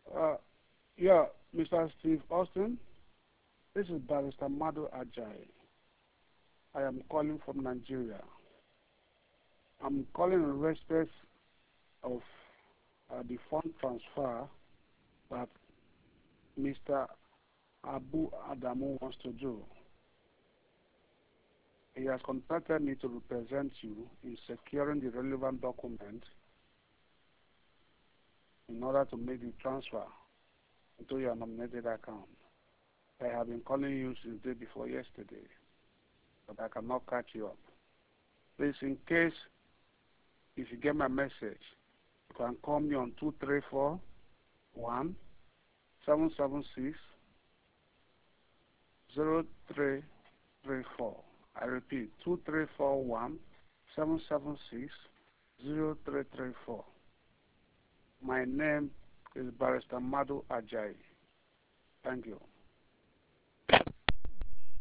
Uh, yeah, Mr. Steve Austin, this is Barrister Madu Ajayi. I am calling from Nigeria. I'm calling in respect of the fund transfer that Mr. Abu Adamu wants to do. He has contacted me to represent you in securing the relevant document in order to make the transfer into your nominated account. I have been calling you since the day before yesterday, but I cannot catch you up. Please, in case if you get my message, you can call me on 234-1-776-0334. I repeat, 2341-776-0334. My name is Barrister Madu Ajayi. Thank you.